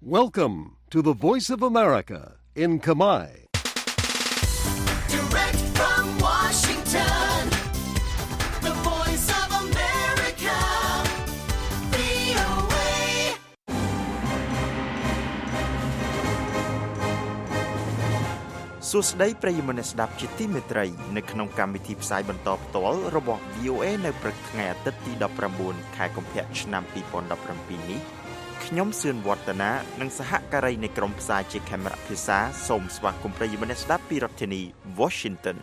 Welcome to the Voice of America in Khmer. Direct from Washington, the Voice of America, VOA. សួស្តីប្រិយមិត្តអ្នកស្ដាប់ជាទីមេត្រីនៅក្នុងកម្មវិធីផ្សាយបន្តផ្ទាល់របស់ VOA នៅព្រឹកថ្ងៃអាទិត្យទី19ខែកុម្ភៈឆ្នាំ2017នេះខ្ញុំសឿនវឌ្ឍនានិងសហការីនៃក្រុមផ្សាយជាខេមរៈភាសាសូមស្វាគមន៍ប្រិយមិត្តអ្នកស្ដាប់ពីរដ្ឋធានី Washington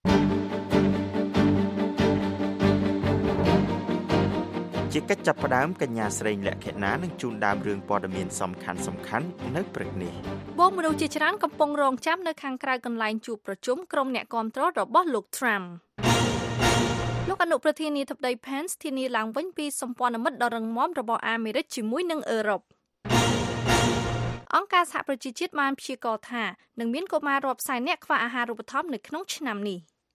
ជាកិច្ចចាប់ផ្ដើមកញ្ញាស្រីលក្ខិណានឹងជូនដើមរឿងព័ត៌មានសំខាន់ៗនៅព្រឹកនេះបងមនុស្សជាច្រើនកំពុងរងចាំនៅខាងក្រៅកន្លែងជួបប្រជុំក្រុមអ្នកគាំទ្ររបស់លោក Trump លោកអនុប្រធានាធិបតី Pence ធានាឡើងវិញពីសម្ព័ន្ធមិត្តដ៏រឹងមាំរបស់អាមេរិកជាមួយនឹងអឺរ៉ុបអង្គការសហប្រជាជាតិបានព្យាករណ៍ថានឹងមានកុមាររាប់សែននាក់ខ្វះអាហារូបត្ថម្ភនៅក្នុងឆ្នាំនេះ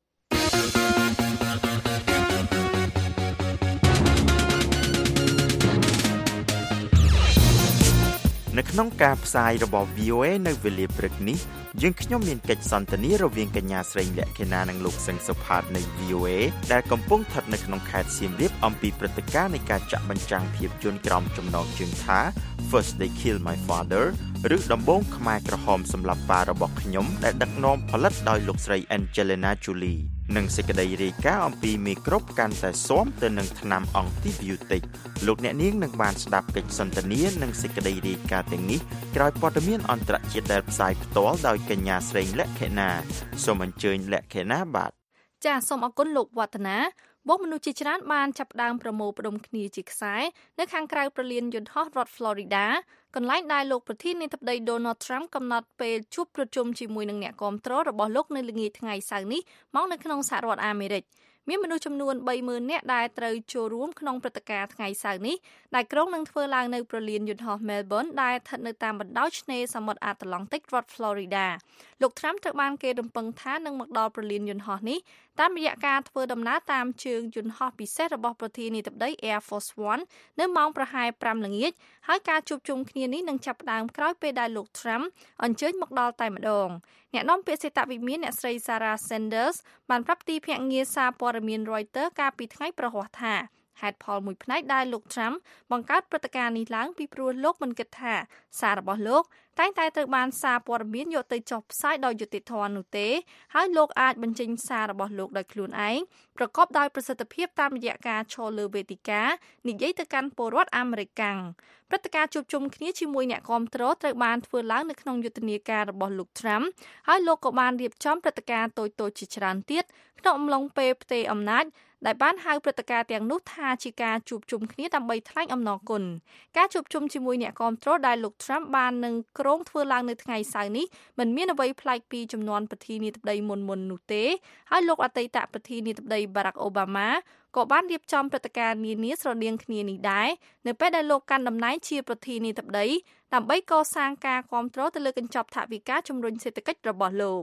នៅក្នុងការផ្សាយរបស់ VOA នៅវេលាព្រឹកនេះយើងខ្ញុំមានកិច្ចសន្ទនារវាងកញ្ញាស្រីលក្ខិណានិងលោកសឹងសុផាតនៃ VOA ដែលកំពុងស្ថិតនៅក្នុងខេត្តសៀមរាបអំពីព្រឹត្តិការណ៍នៃការចាក់បញ្ចាំងភាពយន្តក្រោមចំណងជើងថា First They Killed My Father ឬដំបូងខ្មែរក្រហមសម្លាប់ប៉ារបស់ខ្ញុំដែលដឹកនាំផលិតដោយលោកស្រី Angelina Jolie និងសេចក្តីរាយការណ៍អំពីមេគ្រុបកាន់តែស៊ាំទៅនឹងថ្នាំអង់ទីប៊ីយូទិកលោកអ្នកនាងនឹងបានស្ដាប់កិច្ចសន្ទនានិងសេចក្តីរាយការណ៍ទាំងនេះក្រោយព័ត៌មានអន្តរជាតិដែលផ្សាយផ្ទាល់ដោយកញ្ញាស្រីលក្ខិណាសូមអញ្ជើញលក្ខិណាបាទចាសសូមអរគុណលោកវឌ្ឍនាបងមនុស្សជាច្រើនបានចាប់ផ្ដើមប្រមូលផ្ដុំគ្នាជាខ្សែនៅខាងក្រៅប្រលានយន្តហោះរដ្ឋ Florida កន្លែងដែលលោកប្រធានាធិបតី Donald Trump កំណត់ពេលជួបប្រជុំជាមួយនឹងអ្នកគាំទ្ររបស់លោកនៅល្ងាចថ្ងៃសៅរ៍នេះមកនៅក្នុងសហរដ្ឋអាមេរិកមានមនុស្សចំនួន 30,000 នាក់ដែលត្រូវចូលរួមក្នុងព្រឹត្តិការណ៍ថ្ងៃសៅរ៍នេះដែលក្រុងនឹងធ្វើឡើងនៅប្រលានយន្តហោះ Melbourne ដែលស្ថិតនៅតាមបណ្ដោយឆ្នេរសមុទ្រអាត្លង់តិករដ្ឋ Florida លោក Trump ត្រូវបានគេរំពឹងថានឹងមកដល់ប្រលានយន្តហោះនេះតាមរយៈការធ្វើដំណើរតាមជើងយន្តហោះពិសេសរបស់ប្រធានាធិបតី Air Force One នៅម៉ោងប្រហែល 5 ល្ងាចហើយការជួបជុំគ្នានេះនឹងចាប់ផ្ដើមក្រោយពេលដែលលោក Trump អញ្ជើញមកដល់តែម្ដងអ្នកនាំពាក្យសេតវិមានអ្នកស្រី Sarah Sanders បានប្រាប់ទីភ្នាក់ងារសារព័ត៌មាន Reuters កាលពីថ្ងៃប្រហ័សថាហេតុផលមួយផ្នែកដែលលោក Trump បង្កើតព្រឹត្តិការណ៍នេះឡើងពីព្រោះលោកមិនគិតថាសាររបស់លោកតែងតែត្រូវបានសារព័ត៌មានយកទៅចុះផ្សាយដោយយុត្តិធម៌នោះទេហើយលោកអាចបញ្ចេញសាររបស់លោកដោយខ្លួនឯងប្រកបដោយប្រសិទ្ធភាពតាមរយៈការឈរលើវេទិកានិយាយទៅកាន់ពលរដ្ឋអាមេរិកាំងព្រឹត្តិការណ៍ជួបជុំគ្នាជាមួយអ្នកគាំទ្រត្រូវបានធ្វើឡើងនៅក្នុងយុទ្ធនាការរបស់លោក Trump ហើយលោកក៏បានរៀបចំព្រឹត្តិការណ៍តូចៗជាច្រើនទៀតក្នុងអំឡុងពេលផ្ទេរអំណាចដែលបានហៅព្រឹត្តិការណ៍ទាំងនោះថាជាការជួបជុំគ្នាដើម្បីថ្លែងអំណរគុណការជួបជុំជាមួយអ្នកគាំទ្រដែលលោក Trump បាននឹងគ្រោងធ្វើឡើងនៅថ្ងៃសៅរ៍នេះមិនមានអ្វីប្លែកពីចំនួនប្រធានាធិបតីមុននោះទេហើយលោកអតីតប្រធានាធិបតី Barack Obama ក៏បានរៀបចំព្រឹត្តិការណ៍នានាស្រដៀងគ្នានេះដែរនៅពេលដែលលោកកាន់តំណែងជាប្រធានាធិបតីដើម្បីកសាងការគាំទ្រទៅលើកញ្ចប់ថវិកាជំរុញសេដ្ឋកិច្ចរបស់លោក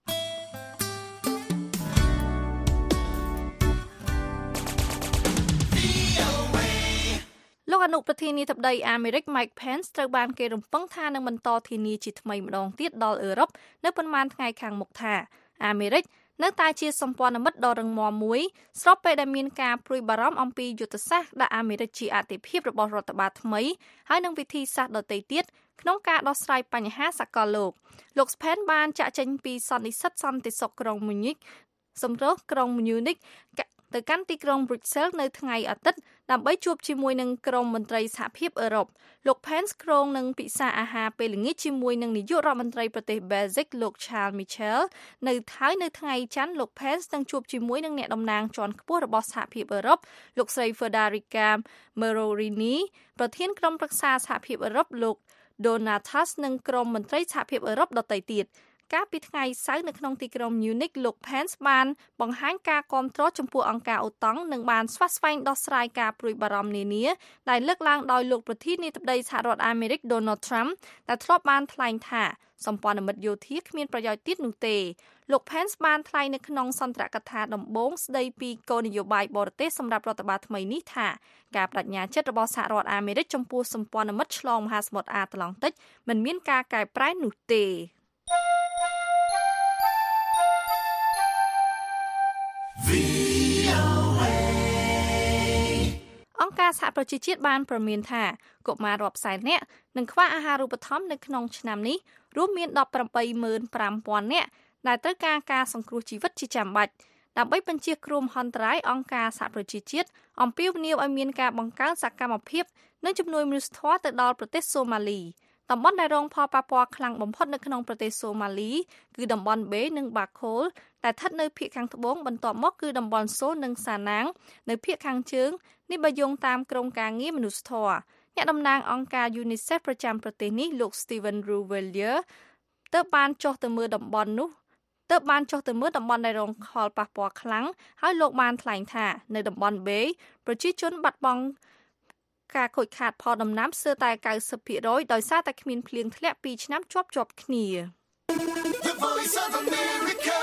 លោកអនុប្រធានាធិបតីអាមេរិក Mike Pence ត្រូវបានគេរំពឹងថានឹងបន្តធានាជាថ្មីម្ដងទៀតដល់អឺរ៉ុបនៅប៉ុន្មានថ្ងៃខាងមុខថាអាមេរិកនៅតែជាសម្ព័ន្ធមិត្តដ៏រឹងមាំមួយស្របពេលដែលមានការព្រួយបារម្ភអំពីយុទ្ធសាស្ត្រដែលអាមេរិកជាអតិភិបរបស់រដ្ឋបាលថ្មីហើយនឹងវិធីសាស្ត្រដទៃទៀតក្នុងការដោះស្រាយបញ្ហាសកលលោក Pence បានចាក់ចេញពីសន្និសីទសន្តិសុខក្រុង Munich សម្រុះក្រុង Munichទៅកាន់ទីក្រុង Brussels នៅថ្ងៃអាទិត្យដើម្បីជួបជាមួយនឹងក្រុមមន្ត្រីសហភាពអឺរ៉ុបលោក Pence គ្រោងនឹងពិសាអាហារពេលល្ងាចជាមួយនឹងនាយករដ្ឋមន្ត្រីប្រទេស Belgium លោក Charles Michel នៅថ្ងៃច័ន្ទលោក Pence នឹងជួបជាមួយនឹងអ្នកតំណាងជាន់ខ្ពស់របស់សហភាពអឺរ៉ុបលោកស្រី Federica Mogherini ប្រធានក្រុមប្រឹក្សាសហភាពអឺរ៉ុបលោក Donald Tusk និងក្រុមមន្ត្រីសហភាពអឺរ៉ុបដទៃទៀតកាលពីថ្ងៃសៅរ៍នៅក្នុងទីក្រុង Munich លោក Pence បានបង្ហាញការគាំទ្រចំពោះអង្គការអូតង់និងបានស្វាស្វែងដោះស្រាយការព្រួយបារម្ភនានាដែលលើកឡើងដោយលោកប្រធានាធិបតីសហរដ្ឋអាមេរិក Donald Trump ដែលធ្លាប់បានថ្លែងថាសម្ព័ន្ធមិត្តយោធាគ្មានប្រយោជន៍ទៀតនោះទេលោក Pence បានថ្លែងនៅក្នុងសន្ទរកថាដំបូងស្ដីពីគោលនយោបាយបរទេសសម្រាប់រដ្ឋបាលថ្មីនេះថាការបដិញ្ញាចិត្តរបស់សហរដ្ឋអាមេរិកចំពោះសម្ព័ន្ធមិត្តឆ្លងមហាសមុទ្រអាត្លង់តិកមិនមានការកែប្រែនោះទេអង្គការសហប្រជាជាតិបានប្រមានថាកុមាររាប់សែននាក់នឹងខ្វះអាហារូបត្ថម្ភនៅក្នុងឆ្នាំនេះរួមមាន 185,000 នាក់ដែលត្រូវការសង្គ្រោះជីវិតជាចាំបាច់ដើម្បីបញ្ជៀសគ្រោះមហន្តរាយអង្គការសហប្រជាជាតិអំពាវនាវឲ្យមានការបង្កើនសកម្មភាពនិងជំនួយមនុស្សធម៌ទៅដល់ប្រទេសសូម៉ាលីតំបន់ដែលរងផលប៉ះពាល់ខ្លាំងបំផុតនៅក្នុងប្រទេសសូម៉ាលីគឺតំបន់បេនិងបាខូលដែលស្ថិតនៅភាគខាងត្បូងបន្ទាប់មកគឺតំបន់សូនិងសាណាងនៅភាគខាងជើងនេះបើយោងតាមក្រមការងារមនុស្សធម៌អ្នកតំណាងអង្គការ UNICEF ប្រចាំប្រទេសនេះលោក Steven Ruvellier ទើបបានចុះទៅមើលតំបន់ដែលរងផលប៉ះពាល់ខ្លាំងហើយលោកបានថ្លែងថានៅតំបន់បេប្រជាជនបាត់បង់ការខូចខាតផលដំណាំស្ទើរតែ 90% ដោយសារតែគ្មានភ្លៀងធ្លាក់2ឆ្នាំជាប់គ្នា The Voice of America,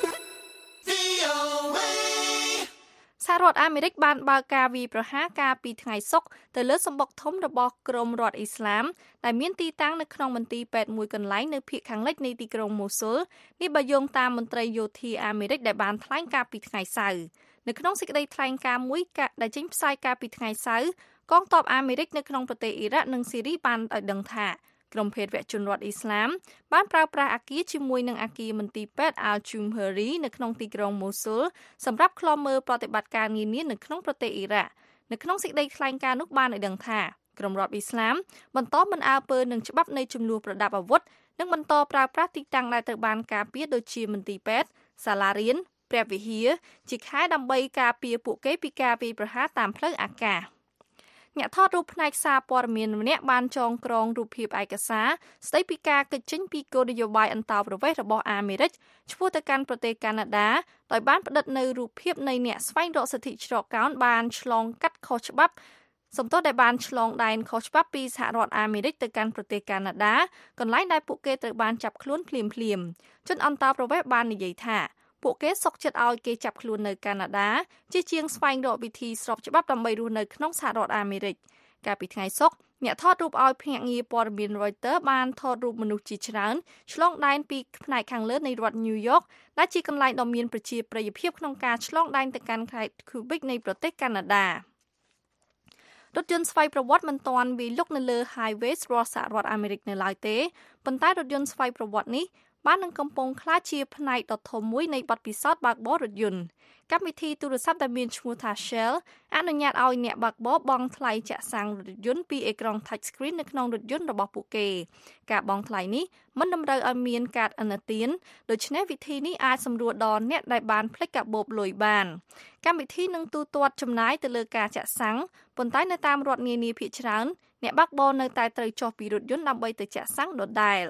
VOA. សហរដ្ឋអាមេរិកបានបើកការវាយប្រហារកាលពីថ្ងៃសុក្រទៅលើសម្បុកធំរបស់ក្រុមរដ្ឋអ៊ីស្លាមដែលមានទីតាំងនៅក្នុងមន្ទីរពេទ្យមួយកន្លែងនៅភាគខាងលិចនៃទីក្រុងម៉ូស៊ុលនេះបើយោងតាមមន្ត្រីយោធាអាមេរិកដែលបានថ្លែងកាលពីថ្ងៃសៅរ៍នៅក្នុងសេចក្តីថ្លែងការណ៍មួយដែលចេញផ្សាយកាលពីថ្ងៃសៅរ៍កងទ័ពអាមេរិកនៅក្នុងប្រទេសអ៊ីរ៉ាក់និងស៊ីរីបានឲ្យដឹងថាក្រុមភេទវជនរដ្ឋអ៊ីស្លាមបានប្រើប្រាស់អគារជាមួយនឹងអគារមន្ទីរពេទ្យ Al-Jumhuri នៅក្នុងទីក្រុងម៉ូស៊ុលសម្រាប់ឃ្លាំមើលប្រតិបត្តិការនានានៅក្នុងប្រទេសអ៊ីរ៉ាក់នៅក្នុងសេចក្តីថ្លែងការណ៍នោះបានឲ្យដឹងថាក្រុមរដ្ឋអ៊ីស្លាមបន្តមិនអើពើនឹងច្បាប់នៃចំនួនប្រដាប់អាវុធនិងបន្តប្រើប្រាស់ទីតាំងដែលត្រូវបានការពារដូចជាមន្ទីរពេទ្យសាលារៀនព្រះវិហារជាខែដើម្បីការពារពួកគេពីការវាយប្រហារតាមផ្លូវអាកាសអ្នកថតរូបផ្នែកសារព័ត៌មានម្នាក់បានចងក្រងរូបភាពឯកសារស្ដីពីការកិច្ចចេញពីគោលនយោបាយអន្តោប្រវេសន៍របស់អាមេរិកឆ្ពោះទៅកាន់ប្រទេសកាណាដាដោយបានផ្តិតនៅរូបភាពនៃអ្នកស្វែងរកសិទ្ធិច្រកកោនបានឆ្លងកាត់ខុសច្បាប់ដែលបានឆ្លងដែនខុសច្បាប់ពីសហរដ្ឋអាមេរិកទៅកាន់ប្រទេសកាណាដាកន្លែងដែលពួកគេត្រូវបានចាប់ខ្លួនភ្លាមៗជនអន្តោប្រវេសន៍បាននិយាយថាពួកគេសុកចិត្តឲ្យគេចាប់ខ្លួននៅកាណាដាជាជាងស្វែងរកវិធីស្របច្បាប់ដើម្បីរស់នៅក្នុងសហរដ្ឋអាមេរិកកាលពីថ្ងៃសុក្រអ្នកថតរូបឲ្យភ្នាក់ងារព័ត៌មាន Reuters បានថតរូបមនុស្សជាច្រើនឆ្លងដែនពីផ្នែកខាងលើនៃរដ្ឋ New York ដែលជាកន្លែងដ៏មានប្រជាប្រិយភាពក្នុងការឆ្លងដែនទៅកាន់ខេត្ត Quebec នៃប្រទេសកាណាដារថយន្តស្វ័យប្រវត្តិមិនទាន់វាយលុកនៅលើ highway របស់សហរដ្ឋអាមេរិកនៅឡើយទេប៉ុន្តែរថយន្តស្វ័យប្រវត្តិនេះបាននឹងកំពុងក្លាយជាផ្នែកដ៏ធំមួយនៃបទពិសោធន៍បើកបររថយន្តកម្មវិធីទូរស័ព្ទដែលមានឈ្មោះថា Shell អនុញ្ញាតឲ្យអ្នកបើកបរបង់ថ្លៃចាក់សាំងរថយន្តពីអេក្រង់ touch screen នៅក្នុងរថយន្តរបស់ពួកគេការបង់ថ្លៃនេះមិនតម្រូវឲ្យមានកាតឥណទានដូច្នេះវិធីនេះអាចសម្រួលដល់អ្នកដែលបានភ្លេចកាបូបលុយបានកម្មវិធីនឹងទូទាត់ចំណាយទៅលើការចាក់សាំងប៉ុន្តែនៅតាមរដ្ឋនានាភាគច្រើនអ្នកបើកបរនៅតែត្រូវចុះពីរថយន្តដើម្បីទៅចាក់សាំងដដែល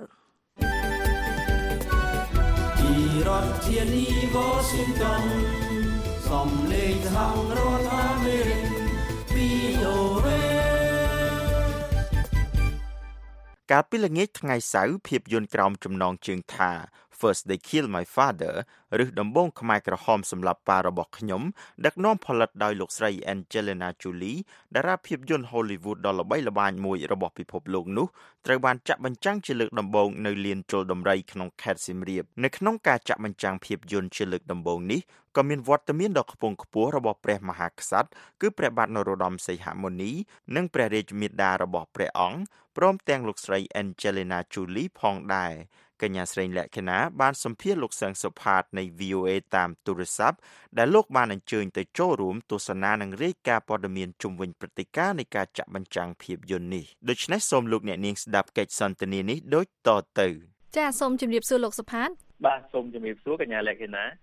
រដ្ឋធានី Washington សំឡេងសហរដ្ឋអាមេរិក VOA កាលពីល្ងាចថ្ងៃសៅរ៍ភាពយន្តក្រោមចំណងជើងថា First They Kill My Father ឬដំបូងខ្មែរក្រហមសម្លាប់ប៉ារបស់ខ្ញុំដឹកនាំផលិតដោយលោកស្រី Angelina Jolie តារាភាពយន្ត Hollywood ដ៏ល្បីល្បាញមួយរបស់ពិភពលោកនោះត្រូវបានចាក់បញ្ចាំងជាលើកដំបូងនៅលានជលដំរីក្នុងខេត្តសៀមរាបនៅក្នុងការចាក់បញ្ចាំងភាពយន្តជាលើកដំបូងនេះក៏មានវត្តមានដ៏ខ្ពង់ខ្ពស់របស់ព្រះមហាក្សត្រគឺព្រះបាទនរោត្តមសីហមុនីនិងព្រះរាជមាតារបស់ព្រះអង្គព្រមទាំងលោកស្រី Angelina Jolie ផងដែរកញ្ញាស្រីលក្ខិណាបានសម្ភាសន៍លោកសឹងសុផាតនៃ VOA តាមទូរស័ព្ទដែលលោកបានអញ្ជើញទៅចូលរួមទស្សនានិងរាយការណ៍ព័ត៌មានជុំវិញព្រឹត្តិការណ៍នៃការចាក់បញ្ចាំងភាពយន្តនេះដូច្នេះសូមលោកអ្នកនាងស្ដាប់កិច្ចសន្ទនានេះដូចតទៅចាសូមជម្រាបសួរលោកសុផាតបាទសូមជម្រាបសួរកញ្ញាលក្ខិណា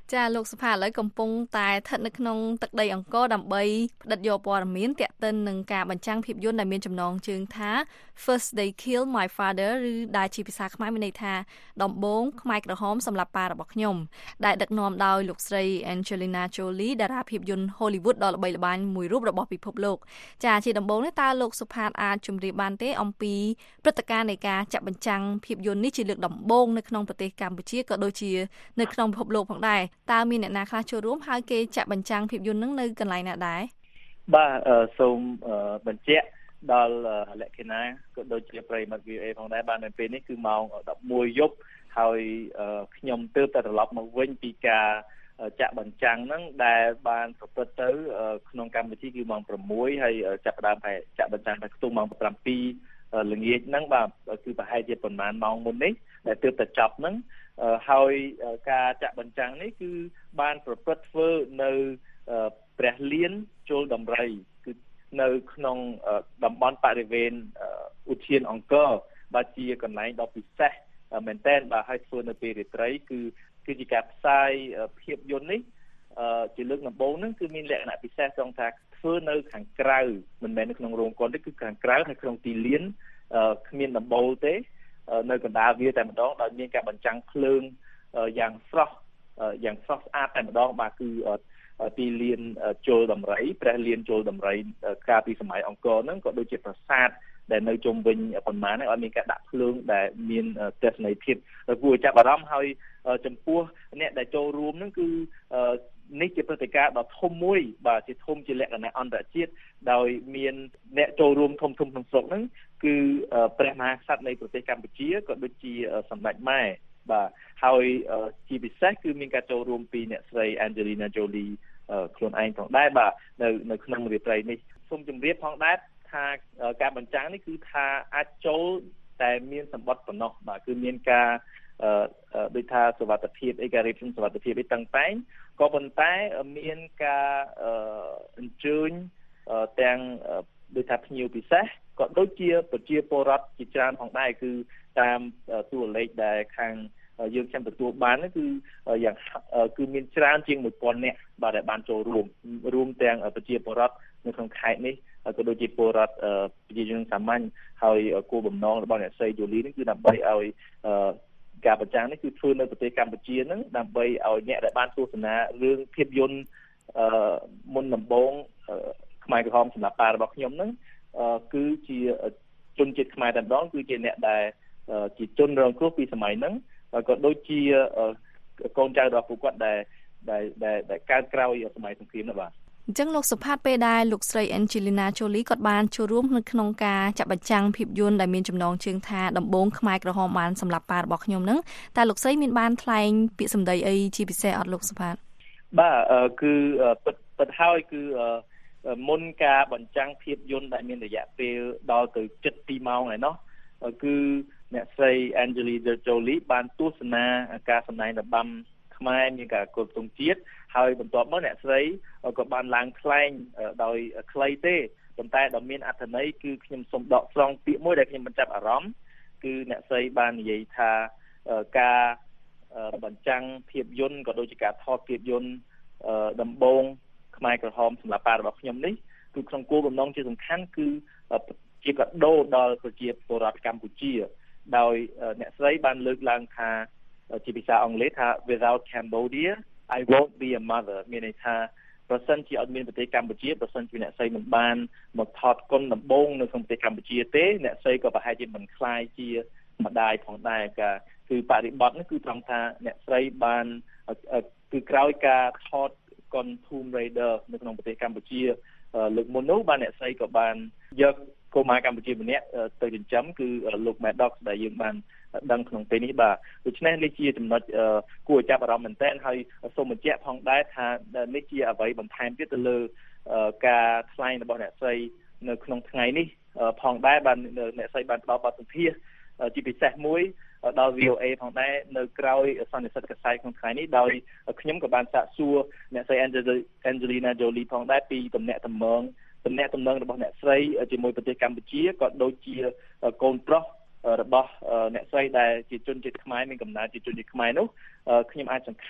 ចាលោកសុផាឥឡូវកំពុងតែស្ថិតនៅក្នុងទឹកដីអង្គរដើម្បីផ្ដិតយកព័ត៌មានទាក់ទិននឹងការបញ្ចាំងភាពយន្តដែលមានចំណងជើងថា First They Kill My Father ឬដែលជាភាសាខ្មែរមានន័យថាដំបូងខ្មែរក្រហមសម្លាប់ប៉ារបស់ខ្ញុំដែលដឹកនាំដោយលោកស្រី Angelina Jolie តារាភាពយន្ត Hollywood ដ៏ល្បីល្បាញមួយរូបរបស់ពិភពលោកចាជាដំបូងនេះតើលោកសុផាអាចជម្រាបបានទេអំពីព្រឹត្តិការណ៍នៃការចាក់បញ្ចាំងភាពយន្តនេះជាលើកដំបូងនៅក្នុងប្រទេសកម្ពុជាក៏ដូចជានៅក្នុងពិភពលោកផងដែរតើមានអ្នកណាខ្លះចូលរួមហើយគេចាក់បញ្ចាំងភាពយន្តនឹងនៅកន្លែងណាដែរបាទសូមបញ្ជាក់ដល់លក្ខណៈក៏ដូចជាប្រិមត្ត VOA ផងដែរបាននៅពេលនេះគឺម៉ោង 11 យប់ហើយខ្ញុំទើបតែត្រឡប់មកវិញពីការចាក់បញ្ចាំងហ្នឹងដែលបានប្រព្រឹត្តទៅក្នុងកម្ពុជាគឺម៉ោង 6 ហើយចាប់ផ្ដើមចាក់បញ្ចាំងតែខ្ទង់ម៉ោង 7 ល្ងាចហ្នឹងបាទគឺប្រហែលជាប្រហែលម៉ោងមុននេះដែលទើបតែចប់ហ្នឹងហើយការចាក់បញ្ចាំងនេះគឺបានប្រព្រឹត្តធ្វើនៅព្រះលៀនជលដំរីគឺនៅក្នុងតំបន់បរិវេណឧទ្យានអង្គរបាទជាកន្លែងដ៏ពិសេសមែនទែនបាទហើយធ្វើនៅពេលរាត្រីគឺជាការផ្សាយភាពយន្តនេះជាលើកដំបូងហ្នឹងគឺមានលក្ខណៈពិសេសត្រង់ថាធ្វើនៅខាងក្រៅមិនមែននៅក្នុងរោងកុនទេគឺខាងក្រៅហើយក្នុងទីលានគ្មានដំបូលទេនៅកណ្ដាលវាតែម្ដងដោយមានការបញ្ចាំងភ្លើងយ៉ាងស្រស់ស្អាតតែម្ដងបាទគឺទីលានជលដំរីព្រះលានជលដំរីកាលពីសម័យអង្គរហ្នឹងក៏ដូចជាប្រាសាទដែលនៅជុំវិញប៉ុន្មានហ្នឹងឲ្យមានការដាក់ភ្លើងដែលមានទស្សនីយភាពគួរចាប់អារម្មណ៍ហើយចំពោះអ្នកដែលចូលរួមហ្នឹងគឺនេះជាព្រឹត្តិការណ៍ដ៏ធំមួយបាទជាធំជាលក្ខណៈអន្តរជាតិដោយមានអ្នកចូលរួមធំក្នុងស្រុកហ្នឹងគឺព្រះមហាក្សត្រនៃប្រទេសកម្ពុជាក៏ដូចជាសម្ដេចម៉ែបាទហើយជាពិសេសគឺមានការចូលរួមពីអ្នកស្រី Angelina Jolie ខ្លួនឯងផងដែរបាទនៅក្នុងរាត្រីនេះសូមជម្រាបផងដែរថាការបញ្ចាំងនេះគឺថាអាចចូលតែមានសម្បត្តិប៉ុណ្ណោះបាទគឺមានការដូចថាសុវត្ថិភាពការរៀបចំសុវត្ថិភាពតឹងតែងក៏ប៉ុន្តែមានការអញ្ជើញទាំងដូចថាភ្ញៀវពិសេសក៏ដូចជាប្រជាពលរដ្ឋជាច្រើនផងដែរគឺតាមតួលេខដែលខាងយើងចាំទទួលបានគឺយ៉ាងគឺមានច្រើនជាង 1000 នាក់បាទដែលបានចូលរួមទាំងប្រជាពលរដ្ឋនៅក្នុងខេត្តនេះក៏ដូចជាពលរដ្ឋប្រជាជនសាមញ្ញហើយគោលបំណងរបស់អ្នកស្រីយូលីនេះគឺដើម្បីឲ្យការបញ្ចាំងនេះគឺធ្វើនៅប្រទេសកម្ពុជាហ្នឹងដើម្បីឲ្យអ្នកដែលបានទស្សនារឿងភាពយន្តមុនដំបូងខ្មែរក្រហមសម្រាប់ប៉ារបស់ខ្ញុំហ្នឹងគឺជាជនជាតិខ្មែរតែម្ដងគឺជាអ្នកដែលជាជនរងគ្រោះពីសម័យហ្នឹងក៏ដូចជាកូនចៅរបស់ពួកគាត់ដែលកើតក្រោយសម័យសង្គ្រាមនោះបាទអញ្ចឹងលោកសុផាតពេលដែលលោកស្រី Angelina Jolie គាត់បានចូលរួមនៅក្នុងការចាក់បញ្ចាំងភាពយន្តដែលមានចំណងជើងថាដំបូងខ្មែរក្រហមបានសម្លាប់ប៉ារបស់ខ្ញុំហ្នឹងតែលោកស្រីមានបានថ្លែងពាក្យសម្ដីអីជាពិសេសអត់លោកសុផាតបាទគឺពិតហើយគឺមុនការបញ្ចាំងភាពយន្តដែលមានរយៈពេលដល់ទៅ7 ម៉ោងហើយនោះគឺអ្នកស្រី Angelina Jolie បានទស្សនាការសម្ដែងរបាំខ្មែរមានការគោរពទង់ជាតិហើយបន្ទាប់មកអ្នកស្រីក៏បានឡើងថ្លែងដោយខ្លីទេប៉ុន្តែដ៏មានអត្ថន័យគឺខ្ញុំសូមដកស្រង់ពាក្យមួយដែលខ្ញុំបានចាប់អារម្មណ៍គឺអ្នកស្រីបាននិយាយថាការបញ្ចាំងភាពយន្តក៏ដូចជាការថតភាពយន្តដំបូងខ្មែរក្រហមសម្រាប់ប៉ារបស់ខ្ញុំនេះគឺក្នុងគោលបំណងជាសំខាន់គឺជាកាដូដល់ប្រជាពលរដ្ឋកម្ពុជាដោយអ្នកស្រីបានលើកឡើងថាជាភាសាអង់គ្លេសថា without Cambodia I won't be a mother មានន័យថាប្រសិនជាអត់មានប្រទេសកម្ពុជាប្រសិនជាអ្នកស្រីមិនបានមកថតគុណដំបូងនៅក្នុងប្រទេសកម្ពុជាទេអ្នកស្រីក៏ប្រហែលជាមិនខ្លាយជាម្ដាយផងដែរគឺបរិបទនេះគឺត្រង់ថាអ្នកស្រីបានគឺក្រោយការថតគុណ Tomb Raider នៅក្នុងប្រទេសកម្ពុជាលើកមុននោះបានអ្នកស្រីក៏បានយកកុមារកម្ពុជាម្នាក់ទៅចិញ្ចឹមគឺលោក Maddox ដែលយើងបានដឹងក្នុងពេលនេះបាទដូច្នេះនេះជាចំណុចគួរចាប់អារម្មណ៍មែនទែនហើយសូមបញ្ជាក់ផងដែរថានេះជាអ្វីបន្ថែមទៀតទៅលើការថ្លែងរបស់អ្នកស្រីនៅក្នុងថ្ងៃនេះផងដែរបានអ្នកស្រីបានផ្ដល់បទសម្ភាសន៍ជាពិសេសមួយដល់ VOA ផងដែរនៅក្រៅសន្និសីទកសែតក្នុងថ្ងៃនេះដោយខ្ញុំក៏បានសាកសួរអ្នកស្រី Angelina Jolie ផងដែរពីទំនាក់ទំនងរបស់អ្នកស្រីជាមួយប្រទេសកម្ពុជាក៏ដូចជាកូនប្រុសរបស់អ្នកស្រីដែលជាជនជាតិខ្មែរមានកំណើតជាជនជាតិខ្មែរនោះខ្ញុំអាចសង្ខេប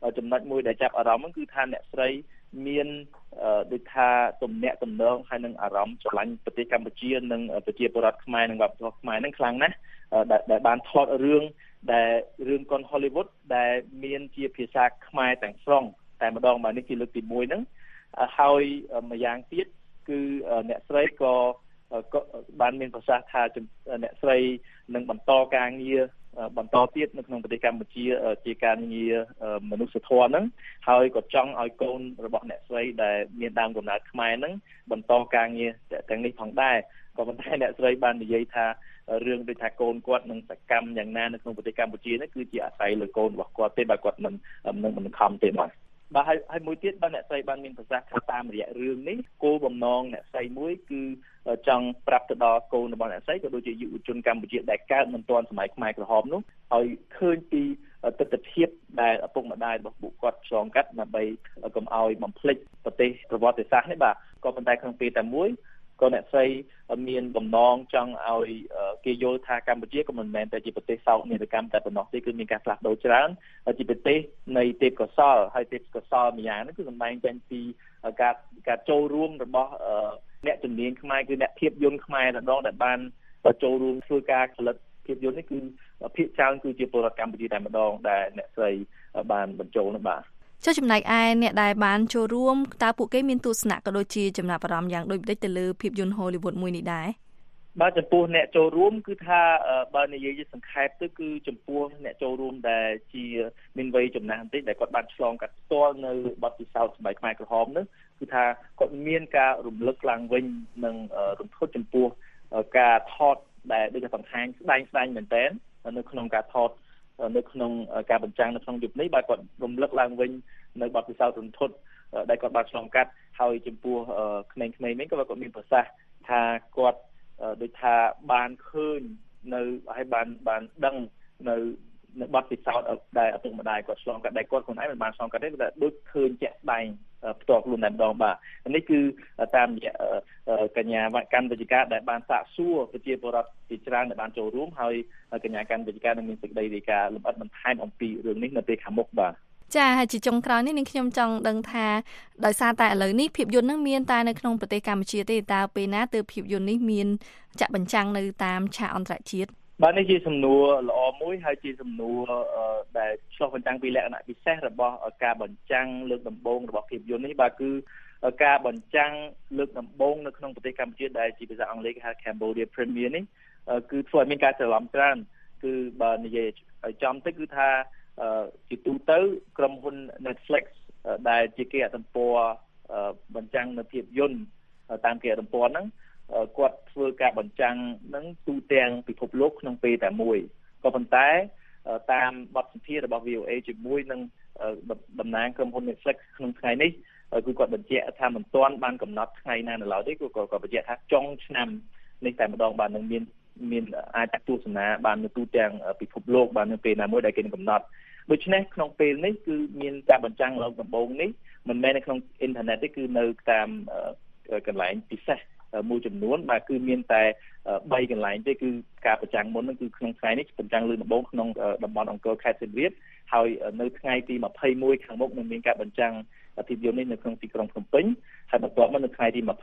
ចំណុចមួយដែលចាប់អារម្មណ៍គឺថាអ្នកស្រីមានដូចថាទំនាក់ទំនងហើយនឹងអារម្មណ៍ស្រឡាញ់ប្រទេសកម្ពុជានិងប្រជាពលរដ្ឋខ្មែរនិងវប្បធម៌ខ្មែរហ្នឹងខ្លាំងណាស់ដែលបានថតរឿងដែលរឿងកុន Hollywood ដែលមានជាភាសាខ្មែរទាំងស្រុងតែម្ដងបាទនេះជាលើកទី1ហ្នឹងហើយម្យ៉ាងទៀតគឺអ្នកស្រីក៏បានមានប្រសាសន៍ថាអ្នកស្រីនឹងបន្តការងារបន្តទៀតនៅក្នុងប្រទេសកម្ពុជាជាការងារមនុស្សធម៌ហ្នឹងហើយក៏ចង់ឲ្យកូនរបស់អ្នកស្រីដែលមានដើមកំណើតខ្មែរហ្នឹងបន្តការងារទាំងនេះផងដែរក៏ប៉ុន្តែអ្នកស្រីបាននិយាយថារឿងដូចថាកូនគាត់នឹងសកម្មយ៉ាងណានៅក្នុងប្រទេសកម្ពុជានេះគឺជាអាស្រ័យលើកូនរបស់គាត់ទេបើគាត់មិនខំទេបាទហើយមួយទៀតបាទអ្នកស្រីបានមានប្រសាសន៍ថាតាមរយៈរឿងនេះគោលបំណងអ្នកស្រីមួយគឺចង់ប្រាប់ទៅដល់កូនរបស់អ្នកស្រីក៏ដូចជាយុវជនកម្ពុជាដែលកើតមិនទាន់សម័យខ្មែរក្រហមនោះឲ្យឃើញពីទស្សនវិជ្ជាដែលឪពុកម្ដាយរបស់ពួកគាត់ឆ្លងកាត់ដើម្បីកុំឲ្យបំភ្លេចប្រទេសប្រវត្តិសាស្ត្រនេះបាទក៏ប៉ុន្តែក្នុងពេលតែមួយក៏អ្នកស្រីមានបំណងចង់ឲ្យគេយល់ថាកម្ពុជាក៏មិនមែនតែជាប្រទេសសោកនាដកម្មតែប៉ុណ្ណោះទេគឺមានការផ្លាស់ប្ដូរច្រើនជាប្រទេសនៃទេពកោសល្យហើយទេពកោសល្យម្យ៉ាងហ្នឹងគឺសម្ដែងចេញពីការចូលរួមរបស់អ្នកជំនាញខ្មែរគឺអ្នកភាពយន្តខ្មែរម្ដងដែលបានចូលរួមធ្វើការផលិតភាពយន្តនេះគឺភាគច្រើនគឺជាពលរដ្ឋកម្ពុជាតែម្ដងដែលអ្នកស្រីបានបញ្ចូលនោះបាទចុះចំណែកឯអ្នកដែលបានចូលរួមតើពួកគេមានទស្សនៈក៏ដូចជាចំណាប់អារម្មណ៍យ៉ាងដូចម្តេចទៅលើភាពយន្ត Hollywood មួយនេះដែរបាទចំពោះអ្នកចូលរួមគឺថាបើនិយាយសង្ខេបទៅគឺចំពោះអ្នកចូលរួមដែលជាមានវ័យចំណាស់បន្តិចដែលគាត់បានឆ្លងកាត់ផ្ទាល់នៅបទពិសោធន៍សម័យខ្មែរក្រហមនោះគឺថាគាត់មានការរំលឹកឡើងវិញនិងរំភើបចំពោះការថតដែលដូចជាបង្ហាញស្ដែងមែនទែននៅក្នុងការថតនៅក្នុងការបញ្ចាំងនៅក្នុងយុគនេះបាទគាត់រំលឹកឡើងវិញនៅបទពិសោធន៍រន្ធត់ដែលគាត់បានឆ្លងកាត់ហើយចំពោះក្មេងៗវិញក៏គាត់មានប្រសាសន៍ថាគាត់ដូចថាបានឃើញនៅហើយបានដឹងនៅបទពិសោធន៍ដែលឪពុកម្ដាយគាត់ឆ្លងកាត់ដែលគាត់ខ្លួនឯងមិនបានឆ្លងកាត់ទេតែដូចឃើញជាក់ស្ដែងផ្ទាល់ខ្លួនតែម្ដងបាទនេះគឺតាមរយៈកញ្ញាកម្មវិជ្ជការដែលបានសាកសួរប្រជាពលរដ្ឋជាច្រើនដែលបានចូលរួមហើយកញ្ញាកម្មវិជ្ជការនឹងមានសេចក្តីរាយការណ៍លម្អិតបន្ថែមអំពីរឿងនេះនៅពេលខាងមុខបាទចាហើយជាចុងក្រោយនេះខ្ញុំចង់ដឹងថាដោយសារតែឥឡូវនេះភាពយន្តនឹងមានតែនៅក្នុងប្រទេសកម្ពុជាទេតើពេលណាទើបភាពយន្តនេះមានចាក់បញ្ចាំងនៅតាមឆាកអន្តរជាតិបាទនេះជាសំណួរល្អមួយហើយជាសំណួរដែលឆ្លុះបញ្ចាំងពីលក្ខណៈពិសេសរបស់ការបញ្ចាំងលើកដំបូងរបស់ភាពយន្តនេះបាទគឺការបញ្ចាំងលើកដំបូងនៅក្នុងប្រទេសកម្ពុជាដែលជាភាសាអង់គ្លេសគេហៅ Cambodia Premiere នេះគឺធ្វើឲ្យមានការច្រឡំច្រើនគឺបើនិយាយឲ្យចំទៅគឺថាជាទូទៅក្រុមហ៊ុន Netflix ដែលជាគេអត្តពលបញ្ចាំងនៅភាពយន្តតាមគេអត្តពលហ្នឹងគាត់ធ្វើការបញ្ចាំងនឹងទូទាំងពិភពលោកក្នុងពេលតែមួយក៏ប៉ុន្តែតាមបទសម្ភាសន៍របស់ VOA ជាមួយនឹងតំណាងក្រុមហ៊ុន Netflix ក្នុងថ្ងៃនេះគឺគាត់បញ្ជាក់ថាមិនទាន់បានកំណត់ថ្ងៃណានៅឡើយទេគាត់បញ្ជាក់ថាចុងឆ្នាំនេះតែម្ដងបាននឹងមានអាចទស្សនាបាននៅទូទាំងពិភពលោកបាននៅពេលណាមួយដែលគេកំណត់ដូច្នេះក្នុងពេលនេះគឺមានការបញ្ចាំងលើកដំបូងនេះមិនមែននៅក្នុងអ៊ីនធឺណិតទេគឺនៅតាមកន្លែងពិសេសមួយចំនួនបាទគឺមានតែ3កន្លែងទេគឺការបញ្ចាំងមុនហ្នឹងគឺក្នុងថ្ងៃនេះបញ្ចាំងលើដំបូងក្នុងតំបន់អង្គរខេត្តសៀមរាបហើយនៅថ្ងៃទី21ខាងមុខនឹងមានការបញ្ចាំងភាពយន្តនេះនៅក្នុងទីក្រុងភ្នំពេញហើយបន្ទាប់មកនៅថ្ងៃទី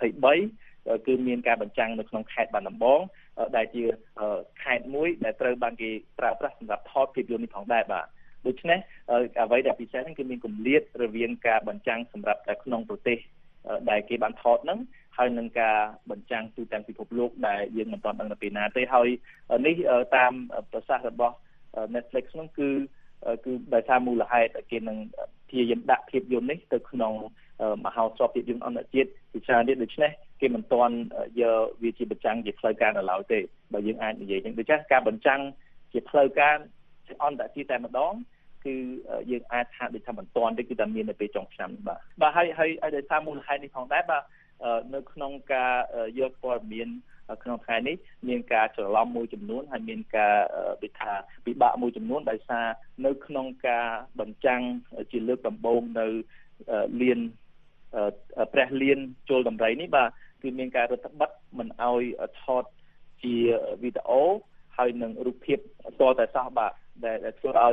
23គឺមានការបញ្ចាំងនៅក្នុងខេត្តបាត់ដំបងដែលជាខេត្តមួយដែលត្រូវបានគេប្រើប្រាស់សម្រាប់ថតភាពយន្តនេះផងដែរបាទដូច្នេះអ្វីដែលពិសេសហ្នឹងគឺមានគម្លាតរវាងការបញ្ចាំងសម្រាប់តែក្នុងប្រទេសដែលគេបានថតហ្នឹងហើយនឹងការបញ្ចាំងទូទាំងពិភពលោកដែលយើងមិនទាន់ដឹងនៅពេលណាទេហើយនេះតាមប្រសាសន៍របស់ Netflix ហ្នឹងគឺដោយសារមូលហេតុគេនឹងព្យាយាមដាក់ភាពយន្តនេះទៅក្នុងមហោស្រពភាពយន្តអន្តរជាតិជាច្រើនទៀតដូច្នេះគេមិនទាន់យកវាជាបញ្ចាំងជាផ្លូវការនៅឡើយទេបើយើងអាចនិយាយចឹងដូច្នេះការបញ្ចាំងជាផ្លូវការជាអន្តរជាតិតែម្ដងគឺយើងអាចថាដូចថាមិនទាន់ទេគឺតែមាននៅពេលចុងឆ្នាំបាទហើយដោយសារមូលហេតុនេះផងដែរបាទនៅក្នុងការយកព័ត៌មានក្នុងថ្ងៃនេះមានការច្រឡំមួយចំនួនហើយមានការដូចថាពិបាកមួយចំនួនដោយសារនៅក្នុងការបញ្ចាំងជាលើកដំបូងនៅលានព្រះលានចូលដំរីនេះបាទគឺមានការរដ្ឋបတ်មិនឲ្យថតជាវីដេអូហើយនឹងរូបភាពតតែសោះបាទដែលធ្វើឲ្យ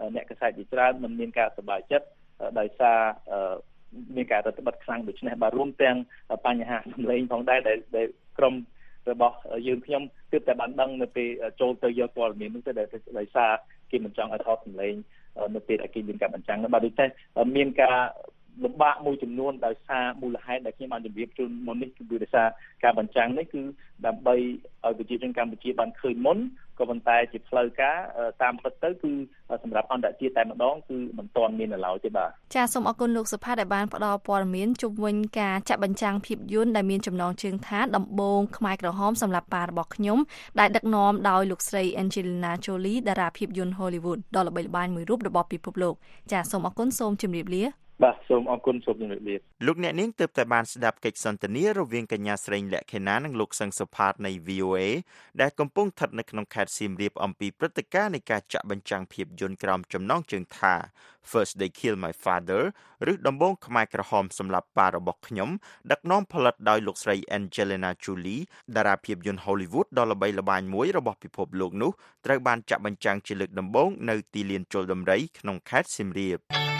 អ្នកកសិកម្មជាច្រើនមិនមានការសប្បាយចិត្តដោយសារមានការរដ្ឋបတ်ខ្លាំងដូច្នេះបាទរួមទាំងបញ្ហាសម្លេងផងដែរដែលក្រុមរបស់យើងខ្ញុំទើបតែបានដឹងនៅពេលចូលទៅយកព័ត៌មាននោះទៅដោយសារគេមិនចង់ឲ្យថតសម្លេងនៅពេលដែលគេមានការបញ្ចាំងនោះបាទដូច្នេះមានការលំបាកមួយចំនួនដោយសារមូលហេតុដែលខ្ញុំបានជម្រាបជូនមុននេះគឺដោយសារការបញ្ចាំងនេះគឺដើម្បីឲ្យប្រជាជនកម្ពុជាបានឃើញមុនក៏ប៉ុន្តែជាផ្លូវការតាមពិតទៅគឺសម្រាប់អន្តរជាតិតែម្ដងគឺមិនទាន់មាននៅឡើយទេបាទចាសសូមអរគុណលោកសុផាតដែលបានផ្ដល់ព័ត៌មានជុំវិញការចាក់បញ្ចាំងភាពយន្តដែលមានចំណងជើងថាដំបងខ្មែរក្រហមសម្រាប់ប៉ារបស់ខ្ញុំដែលដឹកនាំដោយលោកស្រី Angelina Jolie តារាភាពយន្ត Hollywood ដ៏ល្បីល្បាញមួយរូបរបស់ពិភពលោកចាសសូមអរគុណសូមជម្រាបលាបាទសូមអរគុណសូមជម្រាបលាលោកអ្នកនាងទើបតែបានស្ដាប់កិច្ចសន្ទនារវាងកញ្ញាស្រីលក្ខិណានិងលោកសឹងសុផាតនៃ VOA ដែលកំពុងស្ថិតនៅក្នុងខេត្តសៀមរាបអំពីព្រឹត្តិការណ៍នៃការចាក់បញ្ចាំងភាពយន្តក្រោមចំណងជើងថា First They Kill My Father ឬដំបងខ្មែរក្រហមសម្រាប់ប៉ារបស់ខ្ញុំដឹកនាំផលិតដោយលោកស្រី Angelina Jolie តារាភាពយន្ត Hollywood ដ៏ល្បីល្បាញមួយរបស់ពិភពលោកនោះត្រូវបានចាក់បញ្ចាំងជាលើកដំបូងនៅទីលានជល់ដំរីក្នុងខេត្តសៀមរាប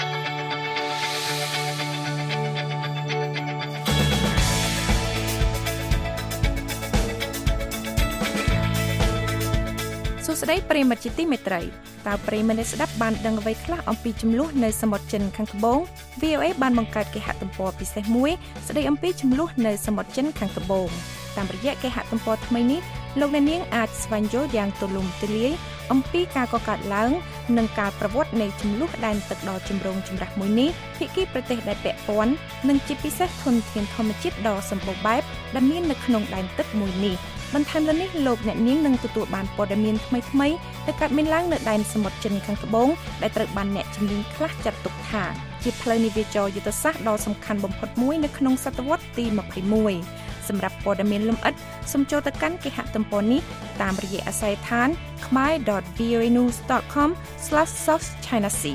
សួស្តីប្រិយមិត្តជាទីមេត្រីតើប្រិយមិត្តស្ដាប់បានដឹងអ្វីខ្លះអំពីចំនួននៅសមុទ្រចិនខាងត្បូង VOA បានបង្កើតគេហទំព័រពិសេសមួយស្ដីអំពីចំនួននៅសមុទ្រចិនខាងត្បូងតាមរយៈគេហទំព័រថ្មីនេះលោកអ្នកនាងអាចស្វែងយល់យ៉ាងទូលំទូលាយអំពីការកកើតឡើងនិងការប្រវត្តិនៃចំនួនដែនទឹកដ៏ចម្រូងចម្រាសមួយនេះភាគីប្រទេសដែលពាក់ព័ន្ធនិងជាពិសេសធនធានធម្មជាតិដ៏សម្បូរបែបដែលមាននៅក្នុងដែនទឹកមួយនេះបន្ថែមលើនេះលោកអ្នកនាងនឹងទទួលបានព័ត៌មានថ្មីៗដែលកើតមានឡើងនៅដែនសមុទ្រចិនខាងត្បូងដែលត្រូវបានអ្នកជំនាញខ្លះចាត់ទុកថាជាផ្លូវនាវាចរយុទ្ធសាស្ត្រដ៏សំខាន់បំផុតមួយនៅក្នុងសតវត្សទី21សម្រាប់ព័ត៌មានលម្អិតសូមចូលទៅកាន់គេហទំព័រនេះតាមរយៈអាស័យដ្ឋាន khmer.voanews.com/southchinasea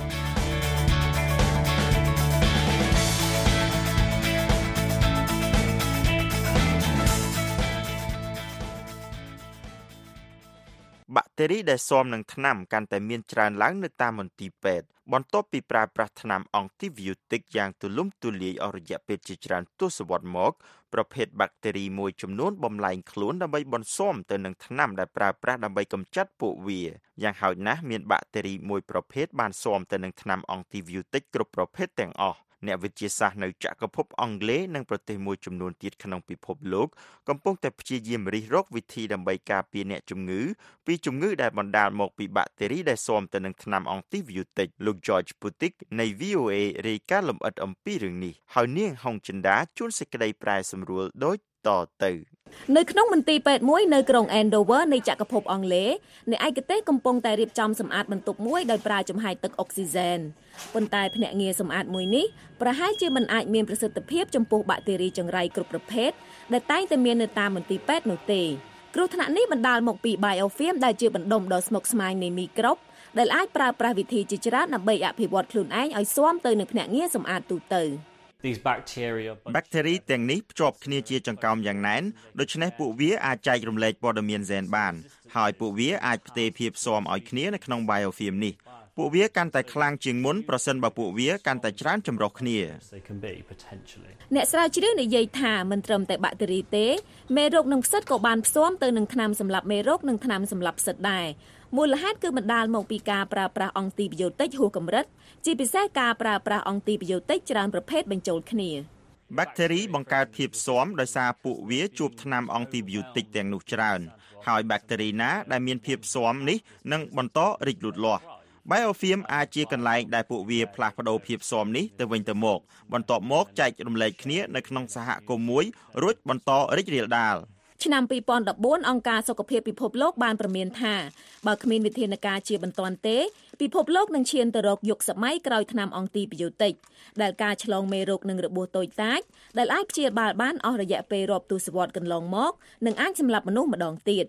បាក់តេរីដែលស៊ាំនឹងថ្នាំកាន់តែមានច្រើនឡើងនៅតាមមន្ទីរពេទ្យបន្ទាប់ពីប្រើប្រាស់ថ្នាំអង់ទីវីយ៉ូទិកយ៉ាងទូលំទូលាយអស់រយៈពេលជាច្រើនទសវត្សរ៍មកប្រភេទបាក់តេរីមួយចំនួនបំលែងខ្លួនដើម្បីបន្ស៊ាំទៅនឹងថ្នាំដែលប្រើប្រាស់ដើម្បីកម្ចាត់ពួកវាយ៉ាងហោចណាស់មានបាក់តេរីមួយប្រភេទបានស៊ាំទៅនឹងថ្នាំអង់ទីវីយ៉ូទិកគ្រប់ប្រភេទទាំងអស់អ្នកវិទ្យាសាស្ត្រនៅចក្រភពអង់គ្លេសនិងប្រទេសមួយចំនួនទៀតក្នុងពិភពលោកកំពុងតែព្យាយាមរិះរកវិធីដើម្បីការពារអ្នកជំងឺពីជំងឺដែលបណ្ដាលមកពីបាក់តេរីដែលស៊ាំទៅនឹងថ្នាំអង់ទីវីយ៉ូទិកលោក George Putik នៃ VOA រាយការណ៍លម្អិតអំពីរឿងនេះហើយនាងហុងចិន្តាជួនសេចក្តីប្រែសម្រួលដូចតទៅនៅក្នុងមន្ទីរពេទ្យមួយនៅក្រុង Andover នៃចក្រភពអង់គ្លេសអ្នកឯកទេសកំពុងតែរៀបចំសម្អាតបន្ទប់មួយដោយប្រើចំហាយទឹកអុកស៊ីហ្សែនប៉ុន្តែភ្នាក់ងារសម្អាតមួយនេះប្រហែលជាមិនអាចមានប្រសិទ្ធភាពចំពោះបាក់តេរីចង្រៃគ្រប់ប្រភេទដែលតែងតែមាននៅតាមមន្ទីរពេទ្យនោះទេគ្រោះថ្នាក់នេះបណ្ដាលមកពី biofilm ដែលជាបណ្ដុំដ៏ស្មុគស្មាញនៃមីក្រូបដែលអាចប្រើប្រាស់វិធីជាច្រើនដើម្បីអភិវឌ្ឍខ្លួនឯងឲ្យស៊ាំទៅនឹងភ្នាក់ងារសម្អាតទូទៅបាក់តេរីទាំងនេះភ្ជាប់គ្នាជាចង្កោមយ៉ាងណែនដូច្នេះពួកវាអាចចែករំលែកព័ត៌មានហ្សែនបានហើយពួកវាអាចផ្ទេរភាពស៊ាំឲ្យគ្នានៅក្នុង biofilm នេះពួកវាកាន់តែខ្លាំងជាងមុនប្រសិនបើពួកវាកាន់តែច្រើនចម្រុះគ្នាអ្នកស្រាវជ្រាវនិយាយថាមិនត្រឹមតែបាក់តេរីទេមេរោគនិងផ្សិតក៏បានផ្សំទៅនឹងថ្នាំសម្លាប់មេរោគនិងថ្នាំសម្លាប់ផ្សិតដែរមូលហេតុគឺបណ្ដាលមកពីការប្រើប្រាស់អង់ទីវីយ៉ូទិកហួសកម្រិតជាពិសេសការប្រើប្រាស់អង់ទីវីយ៉ូទិកច្រើនប្រភេទបញ្ចូលគ្នាបាក់តេរីបង្កើតភាពស៊ាំដោយសារពួកវាជួបថ្នាំអង់ទីវីយ៉ូទិកទាំងនោះច្រើនហើយបាក់តេរីណាដែលមានភាពស៊ាំនេះនឹងបន្តរីកលូតលាស់ Biofilm អាចជាកន្លែងដែលពួកវាផ្លាស់ប្ដូរភាពស៊ាំនេះទៅវិញទៅមកបន្ទាប់មកចែករំលែកគ្នានៅក្នុងសហគមន៍មួយរួចបន្តរីករាលដាលឆ្នាំ2014អង្គការសុខភាពពិភពលោកបានប្រមានថាបើគ្មានវិធានការជាបន្ទាន់ទេពិភពលោកនឹងឈានទៅរកយុគសម័យក្រោយថ្នាំអង់ទីវីយ៉ូទិកដែលការឆ្លងមេរោគនឹងរបួសតូចតាចដែលអាចព្យាបាលបានអស់រយៈពេលរាប់ទសវត្សរ៍កន្លងមកនិងអាចសម្លាប់មនុស្សម្ដងទៀត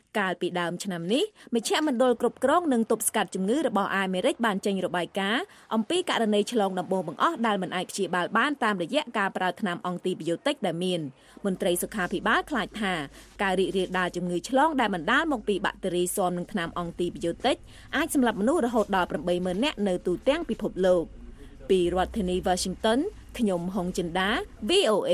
កាលពីដើមឆ្នាំនេះមជ្ឈមណ្ឌលគ្រប់គ្រងនិងទប់ស្កាត់ជំងឺរបស់អាមេរិកបានចេញរបាយការណ៍អំពីករណីឆ្លងដំបូងបង្អស់ដែលមិនអាចព្យាបាលបានតាមរយៈការប្រើថ្នាំអង់ទីប៊ីយោទិកដែលមានមន្ត្រីសុខាភិបាលខ្លាចថាការរីករាលដាលជំងឺឆ្លងដែលបណ្ដាលមកពីបាក់តេរីស៊ាំនឹងថ្នាំអង់ទីប៊ីយោទិកអាចសម្លាប់មនុស្សរហូតដល់ 80,000 នាក់នៅទូទាំងពិភពលោកពីរដ្ឋធានី Washington ខ្ញុំហុងចិន្តា VOA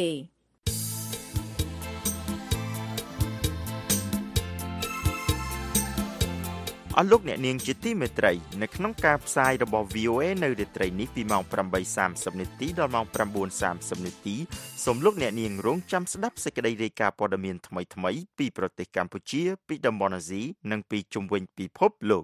អស់លោកអ្នកនាងជាទីមេត្រីនៅក្នុងការផ្សាយរបស់ VOA នៅរាត្រីនេះពីម៉ោង 8:30 នាទីដល់ម៉ោង 9:30 នាទីសូមលោកអ្នកនាងរងចាំស្ដាប់សេចក្តីរាយការណ៍ព័ត៌មានថ្មីៗពីប្រទេសកម្ពុជាពីតំបន់អាស៊ីនិងពីជុំវិញពិភពលោក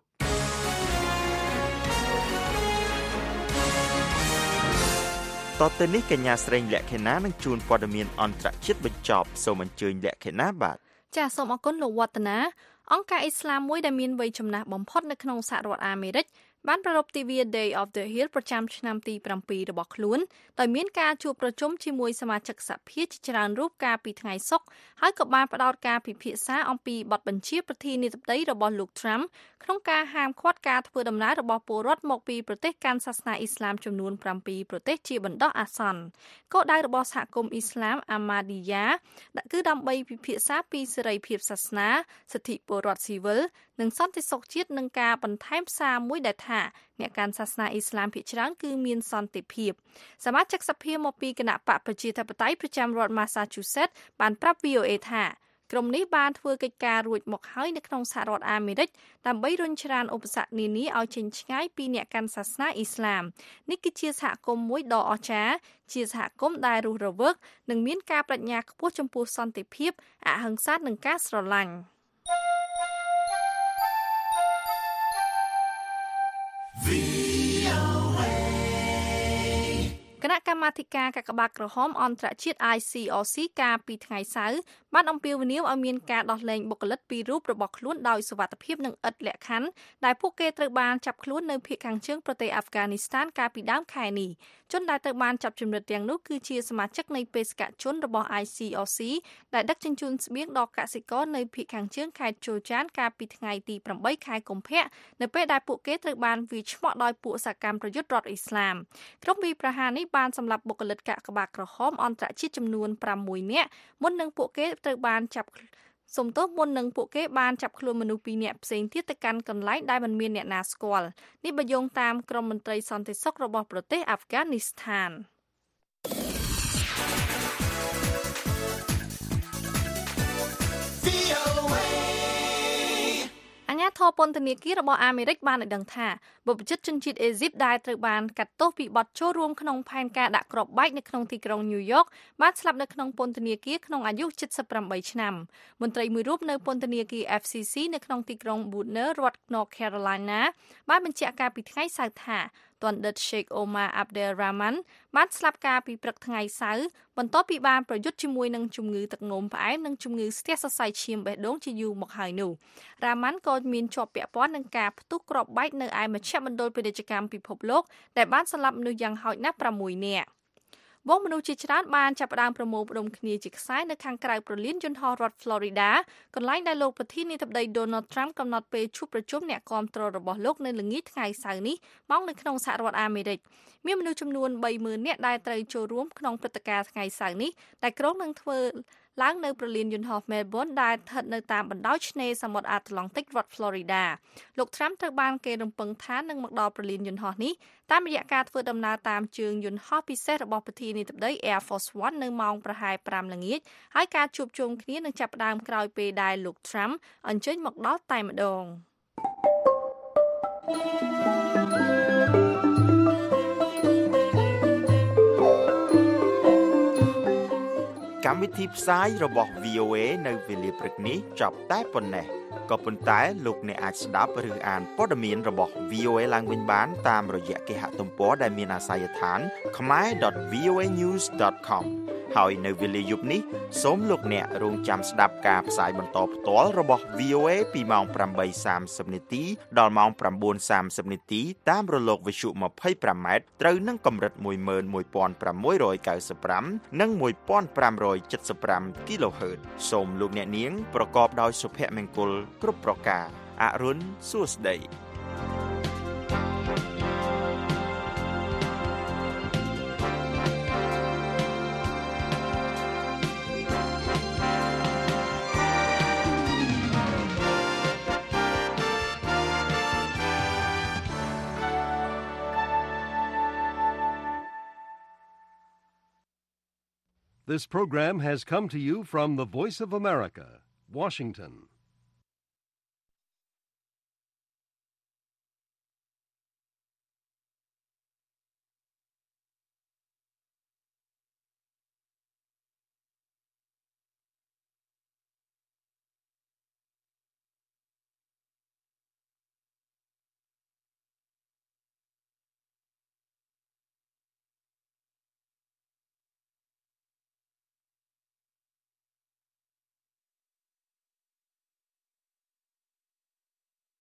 តទៅនេះកញ្ញាស្រីលក្ខិណានឹងជួនព័ត៌មានអន្តរជាតិបញ្ចប់សូមអញ្ជើញលក្ខិណាបាទចាសសូមអរគុណលោកវឌ្ឍនាអង្គការអ៊ីស្លាមមួយដែលមានវ័យចំណាស់បំផុតនៅក្នុងសហរដ្ឋអាមេរិកបានប្រារព្ធទិវា Day of the Hill ប្រចាំឆ្នាំទី7របស់ខ្លួនដោយមានការជួបប្រជុំជាមួយសមាជិកសភាជាច្រើនរូបកាលពីថ្ងៃសុក្រហើយក៏បានផ្ដោតការពិភាក្សាអំពីបទបញ្ជាប្រធានាធិបតីរបស់លោក Trump ក្នុងការហាមឃាត់ការធ្វើដំណើររបស់ពលរដ្ឋមកពីប្រទេសកាន់សាសនាអ៊ីស្លាមចំនួន7ប្រទេសជាបណ្ដោះអាសន្នគោលដៅរបស់សហគមន៍អ៊ីស្លាមអាម៉ាឌីយ៉ាគឺដើម្បីពិភាក្សាពីសេរីភាពសាសនាសិទ្ធិពលរដ្ឋស៊ីវិលនិងសន្តិសុខជាតិនឹងការបន្ថែមសារមួយដែលថាអ្នកកាន់សាសនាអ៊ីស្លាមភាគច្រើនគឺមានសន្តិភាពសមាជិកសភាមកពីគណៈបកប្រជាធិបតេយ្យប្រចាំរដ្ឋ Massachusetts បានប្រាប់ VOA ថាក្រុមនេះបានធ្វើកិច្ចការរួចមកហើយនៅក្នុងសហរដ្ឋអាមេរិកដើម្បីរុញច្រានឧបសគ្គនានាឲ្យចេញឆ្ងាយពីអ្នកកាន់សាសនាអ៊ីស្លាមនេះគឺជាសហគមន៍មួយដ៏អស្ចារ្យជាសហគមន៍ដែលរស់រវើកនិងមានការប្រាជ្ញាខ្ពស់ចំពោះសន្តិភាពអហិង្សានិងការស្រឡាញ់គណៈកម្មាធិការកាកបាទក្រហមអន្តរជាតិ ICRC កាលពីថ្ងៃសៅរ៍បានអំពាវនាវឲ្យមានការដោះលែងបុគ្គលិកពីររូបរបស់ខ្លួនដោយសុវត្ថិភាពនិងឥតលក្ខខណ្ឌដែលពួកគេត្រូវបានចាប់ខ្លួននៅភាគខាងជើងប្រទេសអាហ្វហ្គានីស្ថានកាលពីដើមខែនេះជនដែលត្រូវបានចាប់ជំរិតទាំងនោះគឺជាសមាជិកនៃបេសកជនរបស់ ICRC ដែលដឹកជញ្ជូនស្បៀងដល់កសិករនៅភាគខាងជើងខេត្តជូចានកាលពីថ្ងៃទី8ខែកុម្ភៈនៅពេលដែលពួកគេត្រូវបានវាយឆ្មក់ដោយពួកសកម្មប្រយុទ្ធរដ្ឋអ៊ីស្លាមក្រុមវាយប្រហារនេះបានសម្លាប់បុគ្គលិកកាកបាទក្រហមអន្តរជាតិចំនួន6នាក់មុននឹងពួកគេត្រូវបានចាប់មុននឹងពួកគេបានចាប់ខ្លួនមនុស្ស2នាក់ផ្សេងទៀតទៅកាន់កន្លែងដែលមិនមានអ្នកណាស្គាល់នេះបើយោងតាមក្រុមមន្ត្រីសន្តិសុខរបស់ប្រទេសអាហ្វហ្គានីស្ថានអាជ្ញាធរពន្ធនាគាររបស់អាមេរិកបានឲ្យដឹងថាបុព្វជិតជនជាតិអេស៊ីបដែលត្រូវបានកាត់ទោសពីបទចូលរួមក្នុងផែនការដាក់គ្រាប់បែកនៅក្នុងទីក្រុងញូវយ៉កបានស្លាប់នៅក្នុងពន្ធនាគារក្នុងអាយុ78ឆ្នាំមន្ត្រីមួយរូបនៅពន្ធនាគារ FCC នៅក្នុងទីក្រុង Butner រដ្ឋ North Carolina បានបញ្ជាក់កាលពីថ្ងៃសៅរ៍ថាទណ្ឌិត Sheikh Omar Abdel Rahman បានស្លាប់កាលពីព្រឹកថ្ងៃសៅរ៍បន្ទាប់ពីបានប្រយុទ្ធជាមួយនឹងជំងឺទឹកនោមផ្អែមនិងជំងឺស្ទះសរសៃឈាមបេះដូងជាយូរមកហើយនោះ Rahman ក៏មានជាប់ពាក់ព័ន្ធនឹងការផ្ទុះគ្រាប់បែកនៅឯមជ្ឈមណ្ឌលពាណិជ្ជកម្មពិភពលោកដែលបានសម្លាប់មនុស្សយ៉ាងហោចណាស់6នាក់វងមនុស្សជាច្រើនបានចាប់ផ្ដើមប្រមូលផ្ដុំគ្នាជាខ្សែនៅខាងក្រៅព្រលានយន្តហោះរដ្ឋ Florida កន្លែងដែលលោកប្រធានាធិបតី Donald Trump កំណត់ពេលជួបប្រជុំអ្នកគាំទ្ររបស់លោកនៅល្ងាចថ្ងៃសៅរ៍នេះមកនៅក្នុងសហរដ្ឋអាមេរិកមានមនុស្សចំនួន 30,000 នាក់ដែលត្រូវចូលរួមក្នុងព្រឹត្តិការណ៍ថ្ងៃសៅរ៍នេះដែលក្រុងនឹងធ្វើឡើងនៅព្រលានយន្តហោះ Melbourne ដែលស្ថិតនៅតាមបណ្ដោយឆ្នេរសមុទ្រអាត្លង់តិករដ្ឋ Florida លោក Trump ត្រូវបានគេរំពឹងថានឹងមកដល់ព្រលានយន្តហោះនេះតាមរយៈការធ្វើដំណើរតាមជើងយន្តហោះពិសេសរបស់ប្រធានាធិបតី Air Force One នៅម៉ោងប្រហែល 5 ល្ងាចហើយការជួបជុំគ្នានឹងចាប់ផ្ដើមក្រោយពេលដែលលោក Trump អញ្ជើញមកដល់តែម្ដងកម្មវិធីផ្សាយរបស់ VOA នៅវេលាព្រឹកនេះចប់តែប៉ុណ្ណេះក៏ប៉ុន្តែលោកអ្នកអាចស្ដាប់ឬអានព័ត៌មានរបស់ VOA ឡើងវិញបានតាមរយៈគេហទំព័រដែលមានអាសយដ្ឋាន khmer.voanews.com ហើយនៅវេលាយប់នេះសូមលោកអ្នករងចាំស្ដាប់ការផ្សាយបន្តផ្ទាល់របស់ VOA ពីម៉ោង 8:30 នាទីដល់ម៉ោង 9:30 នាទីតាមរលកវិទ្យុ 25 ម៉ែត្រត្រូវនឹងកម្រិត 11695 និង 1575 kHz សូមលោកអ្នកនាងប្រកបដោយសុភមង្គលគ្រប់ប្រការអរុនសួស្ដី This program has come to you from the Voice of America, Washington.